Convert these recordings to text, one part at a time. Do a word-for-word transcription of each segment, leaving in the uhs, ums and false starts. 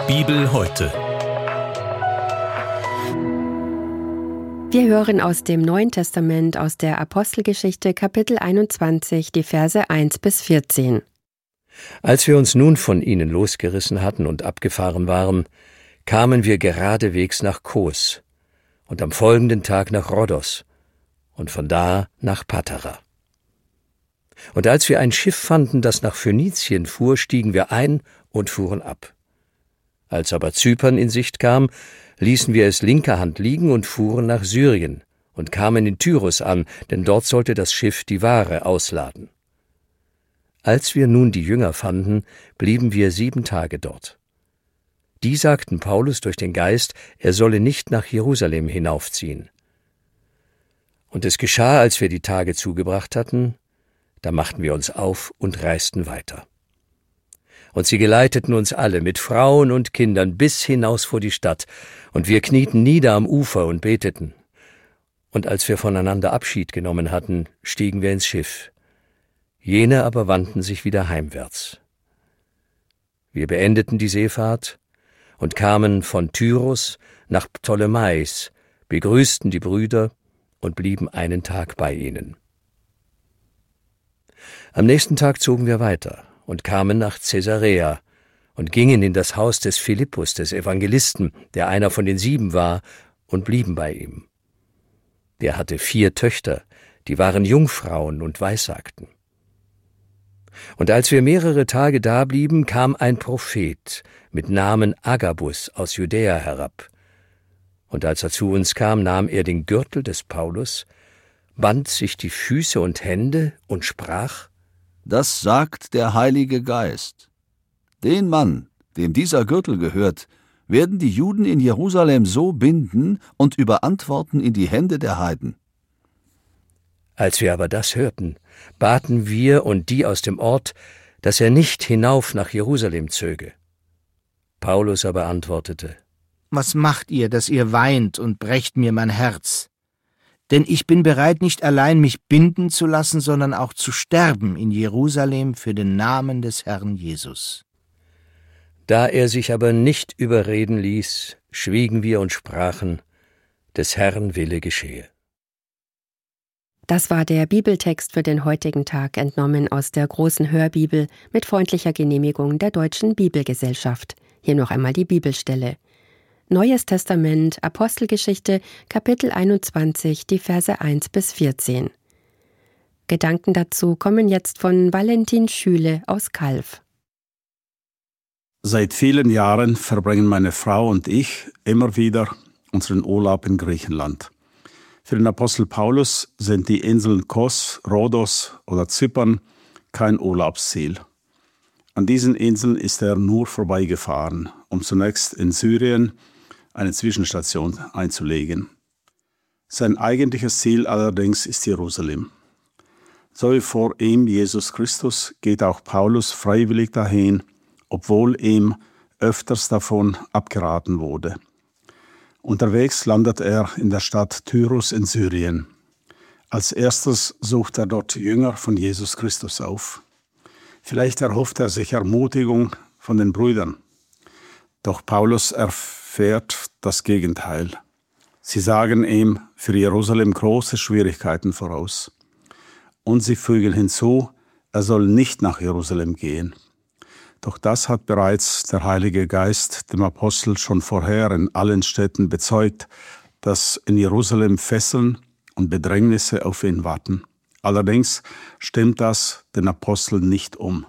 Bibel heute. Wir hören aus dem Neuen Testament, aus der Apostelgeschichte, Kapitel einundzwanzig, die Verse eins bis vierzehn. Als wir uns nun von ihnen losgerissen hatten und abgefahren waren, kamen wir geradewegs nach Kos und am folgenden Tag nach Rhodos und von da nach Patara. Und als wir ein Schiff fanden, das nach Phönizien fuhr, stiegen wir ein und fuhren ab. Als aber Zypern in Sicht kam, ließen wir es linker Hand liegen und fuhren nach Syrien und kamen in Tyrus an, denn dort sollte das Schiff die Ware ausladen. Als wir nun die Jünger fanden, blieben wir sieben Tage dort. Die sagten Paulus durch den Geist, er solle nicht nach Jerusalem hinaufziehen. Und es geschah, als wir die Tage zugebracht hatten, da machten wir uns auf und reisten weiter. Und sie geleiteten uns alle mit Frauen und Kindern bis hinaus vor die Stadt, und wir knieten nieder am Ufer und beteten. Und als wir voneinander Abschied genommen hatten, stiegen wir ins Schiff. Jene aber wandten sich wieder heimwärts. Wir beendeten die Seefahrt und kamen von Tyros nach Ptolemais, begrüßten die Brüder und blieben einen Tag bei ihnen. Am nächsten Tag zogen wir weiter und kamen nach Caesarea und gingen in das Haus des Philippus, des Evangelisten, der einer von den sieben war, und blieben bei ihm. Der hatte vier Töchter, die waren Jungfrauen und weissagten. Und als wir mehrere Tage dablieben, kam ein Prophet mit Namen Agabus aus Judäa herab. Und als er zu uns kam, nahm er den Gürtel des Paulus, band sich die Füße und Hände und sprach: Das sagt der Heilige Geist. Den Mann, dem dieser Gürtel gehört, werden die Juden in Jerusalem so binden und überantworten in die Hände der Heiden. Als wir aber das hörten, baten wir und die aus dem Ort, dass er nicht hinauf nach Jerusalem zöge. Paulus aber antwortete: Was macht ihr, dass ihr weint und brecht mir mein Herz? Denn ich bin bereit, nicht allein mich binden zu lassen, sondern auch zu sterben in Jerusalem für den Namen des Herrn Jesus. Da er sich aber nicht überreden ließ, schwiegen wir und sprachen: Des Herrn Wille geschehe. Das war der Bibeltext für den heutigen Tag, entnommen aus der großen Hörbibel mit freundlicher Genehmigung der Deutschen Bibelgesellschaft. Hier noch einmal die Bibelstelle. Neues Testament, Apostelgeschichte, Kapitel einundzwanzig, die Verse eins bis vierzehn. Gedanken dazu kommen jetzt von Valentin Schüle aus Calw. Seit vielen Jahren verbringen meine Frau und ich immer wieder unseren Urlaub in Griechenland. Für den Apostel Paulus sind die Inseln Kos, Rhodos oder Zypern kein Urlaubsziel. An diesen Inseln ist er nur vorbeigefahren, um zunächst in Syrien eine Zwischenstation einzulegen. Sein eigentliches Ziel allerdings ist Jerusalem. So wie vor ihm Jesus Christus geht auch Paulus freiwillig dahin, obwohl ihm öfters davon abgeraten wurde. Unterwegs landet er in der Stadt Tyrus in Syrien. Als erstes sucht er dort Jünger von Jesus Christus auf. Vielleicht erhofft er sich Ermutigung von den Brüdern. Doch Paulus erfährt das Gegenteil. Sie sagen ihm für Jerusalem große Schwierigkeiten voraus. Und sie fügen hinzu, er soll nicht nach Jerusalem gehen. Doch das hat bereits der Heilige Geist dem Apostel schon vorher in allen Städten bezeugt, dass in Jerusalem Fesseln und Bedrängnisse auf ihn warten. Allerdings stimmt das den Aposteln nicht um.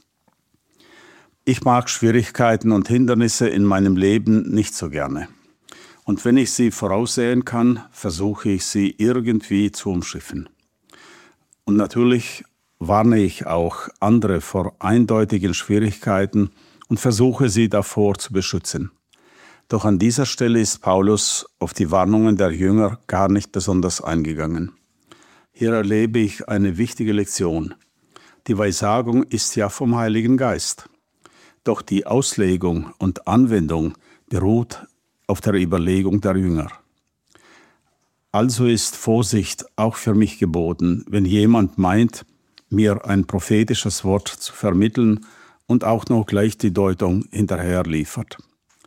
Ich mag Schwierigkeiten und Hindernisse in meinem Leben nicht so gerne. Und wenn ich sie voraussehen kann, versuche ich sie irgendwie zu umschiffen. Und natürlich warne ich auch andere vor eindeutigen Schwierigkeiten und versuche sie davor zu beschützen. Doch an dieser Stelle ist Paulus auf die Warnungen der Jünger gar nicht besonders eingegangen. Hier erlebe ich eine wichtige Lektion. Die Weissagung ist ja vom Heiligen Geist. Doch die Auslegung und Anwendung beruht auf der Überlegung der Jünger. Also ist Vorsicht auch für mich geboten, wenn jemand meint, mir ein prophetisches Wort zu vermitteln und auch noch gleich die Deutung hinterher liefert.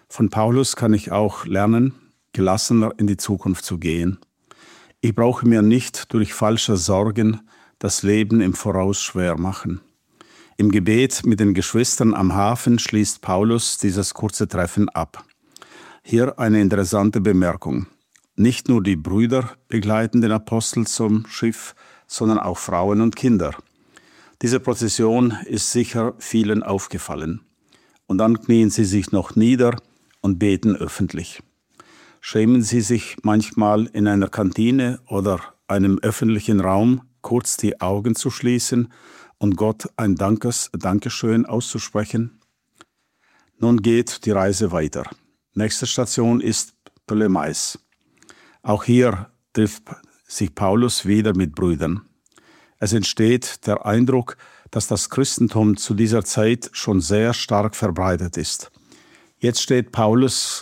Von Paulus kann ich auch lernen, gelassener in die Zukunft zu gehen. Ich brauche mir nicht durch falsche Sorgen das Leben im Voraus schwer machen. Im Gebet mit den Geschwistern am Hafen schließt Paulus dieses kurze Treffen ab. Hier eine interessante Bemerkung. Nicht nur die Brüder begleiten den Apostel zum Schiff, sondern auch Frauen und Kinder. Diese Prozession ist sicher vielen aufgefallen. Und dann knien sie sich noch nieder und beten öffentlich. Schämen sie sich manchmal in einer Kantine oder einem öffentlichen Raum kurz die Augen zu schließen und Gott ein Dankes, Dankeschön auszusprechen? Nun geht die Reise weiter. Nächste Station ist Ptolemais. Auch hier trifft sich Paulus wieder mit Brüdern. Es entsteht der Eindruck, dass das Christentum zu dieser Zeit schon sehr stark verbreitet ist. Jetzt steht Paulus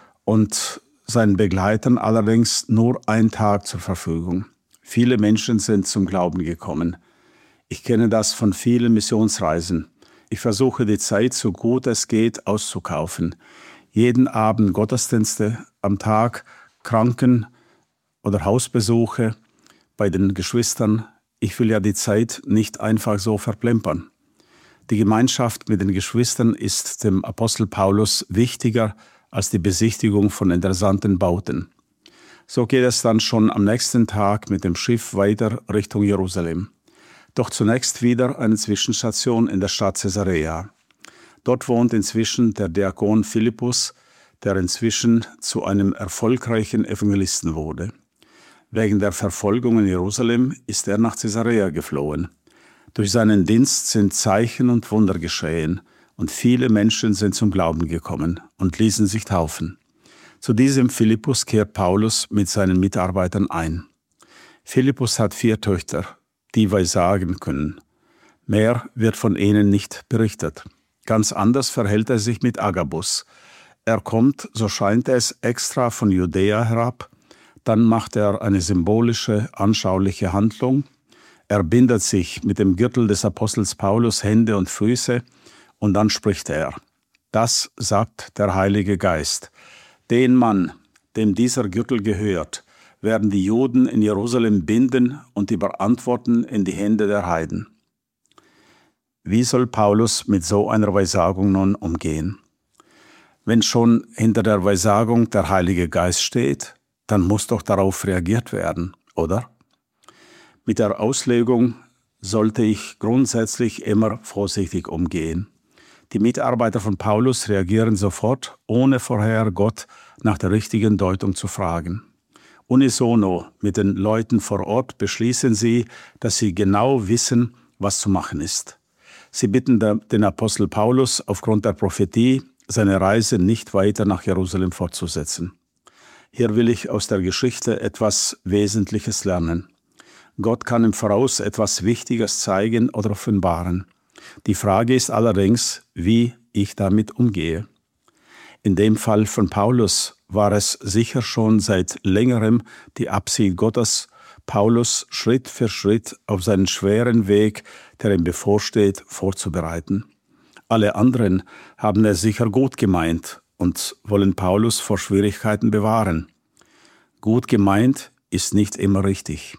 und seinen Begleitern allerdings nur ein Tag zur Verfügung. Viele Menschen sind zum Glauben gekommen. Ich kenne das von vielen Missionsreisen. Ich versuche die Zeit so gut es geht auszukaufen. Jeden Abend Gottesdienste, am Tag Kranken- oder Hausbesuche bei den Geschwistern. Ich will ja die Zeit nicht einfach so verplempern. Die Gemeinschaft mit den Geschwistern ist dem Apostel Paulus wichtiger als die Besichtigung von interessanten Bauten. So geht es dann schon am nächsten Tag mit dem Schiff weiter Richtung Jerusalem. Doch zunächst wieder eine Zwischenstation in der Stadt Caesarea. Dort wohnt inzwischen der Diakon Philippus, der inzwischen zu einem erfolgreichen Evangelisten wurde. Wegen der Verfolgung in Jerusalem ist er nach Caesarea geflohen. Durch seinen Dienst sind Zeichen und Wunder geschehen und viele Menschen sind zum Glauben gekommen und ließen sich taufen. Zu diesem Philippus kehrt Paulus mit seinen Mitarbeitern ein. Philippus hat vier Töchter, die weissagen können. Mehr wird von ihnen nicht berichtet. Ganz anders verhält er sich mit Agabus. Er kommt, so scheint es, extra von Judäa herab. Dann macht er eine symbolische, anschauliche Handlung. Er bindet sich mit dem Gürtel des Apostels Paulus Hände und Füße und dann spricht er. Das sagt der Heilige Geist. Den Mann, dem dieser Gürtel gehört, werden die Juden in Jerusalem binden und überantworten in die Hände der Heiden. Wie soll Paulus mit so einer Weissagung nun umgehen? Wenn schon hinter der Weissagung der Heilige Geist steht, dann muss doch darauf reagiert werden, oder? Mit der Auslegung sollte ich grundsätzlich immer vorsichtig umgehen. Die Mitarbeiter von Paulus reagieren sofort, ohne vorher Gott nach der richtigen Deutung zu fragen. Unisono mit den Leuten vor Ort beschließen sie, dass sie genau wissen, was zu machen ist. Sie bitten den Apostel Paulus aufgrund der Prophetie, seine Reise nicht weiter nach Jerusalem fortzusetzen. Hier will ich aus der Geschichte etwas Wesentliches lernen. Gott kann im Voraus etwas Wichtiges zeigen oder offenbaren. Die Frage ist allerdings, wie ich damit umgehe. In dem Fall von Paulus war es sicher schon seit längerem die Absicht Gottes, Paulus Schritt für Schritt auf seinen schweren Weg, der ihm bevorsteht, vorzubereiten. Alle anderen haben es sicher gut gemeint und wollen Paulus vor Schwierigkeiten bewahren. Gut gemeint ist nicht immer richtig.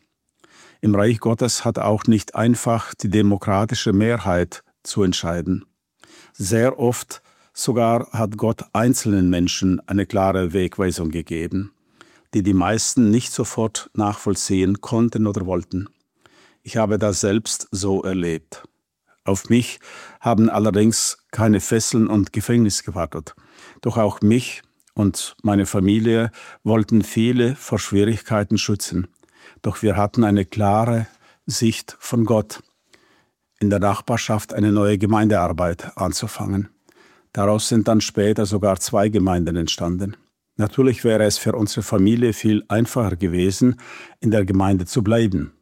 Im Reich Gottes hat auch nicht einfach die demokratische Mehrheit zu entscheiden. Sehr oft sogar hat Gott einzelnen Menschen eine klare Wegweisung gegeben, die die meisten nicht sofort nachvollziehen konnten oder wollten. Ich habe das selbst so erlebt. Auf mich haben allerdings keine Fesseln und Gefängnis gewartet. Doch auch mich und meine Familie wollten viele vor Schwierigkeiten schützen. Doch wir hatten eine klare Sicht von Gott, in der Nachbarschaft eine neue Gemeindearbeit anzufangen. Daraus sind dann später sogar zwei Gemeinden entstanden. Natürlich wäre es für unsere Familie viel einfacher gewesen, in der Gemeinde zu bleiben.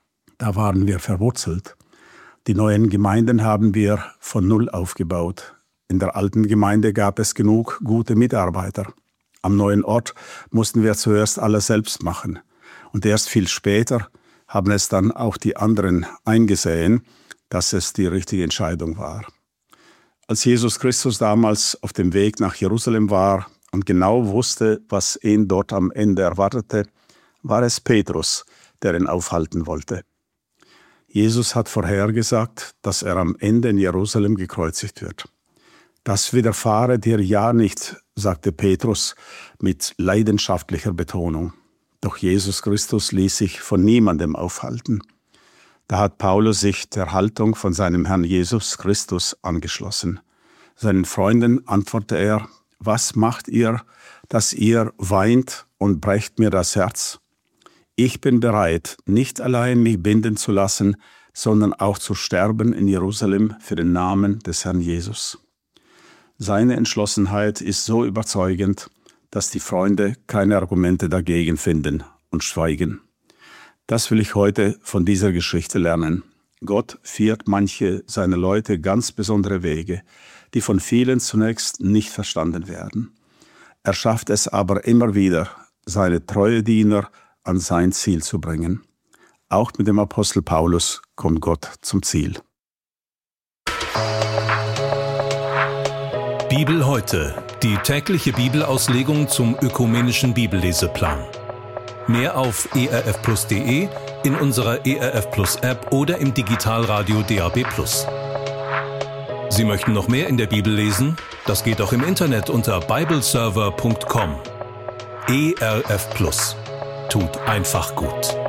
Da waren wir verwurzelt. Die neuen Gemeinden haben wir von Null aufgebaut. In der alten Gemeinde gab es genug gute Mitarbeiter. Am neuen Ort mussten wir zuerst alles selbst machen. Und erst viel später haben es dann auch die anderen eingesehen, dass es die richtige Entscheidung war. Als Jesus Christus damals auf dem Weg nach Jerusalem war und genau wusste, was ihn dort am Ende erwartete, war es Petrus, der ihn aufhalten wollte. Jesus hat vorhergesagt, dass er am Ende in Jerusalem gekreuzigt wird. Das widerfahre dir ja nicht, sagte Petrus mit leidenschaftlicher Betonung. Doch Jesus Christus ließ sich von niemandem aufhalten. Da hat Paulus sich der Haltung von seinem Herrn Jesus Christus angeschlossen. Seinen Freunden antwortete er: Was macht ihr, dass ihr weint und brecht mir das Herz? Ich bin bereit, nicht allein mich binden zu lassen, sondern auch zu sterben in Jerusalem für den Namen des Herrn Jesus. Seine Entschlossenheit ist so überzeugend, dass die Freunde keine Argumente dagegen finden und schweigen. Das will ich heute von dieser Geschichte lernen. Gott führt manche seiner Leute ganz besondere Wege, die von vielen zunächst nicht verstanden werden. Er schafft es aber immer wieder, seine treue Diener an sein Ziel zu bringen. Auch mit dem Apostel Paulus kommt Gott zum Ziel. Bibel heute, die tägliche Bibelauslegung zum ökumenischen Bibelleseplan. Mehr auf e r f plus punkt d e, in unserer E R F Plus App oder im Digitalradio D A B plus. Sie möchten noch mehr in der Bibel lesen? Das geht auch im Internet unter bibleserver punkt com. E R F Plus. Tut einfach gut.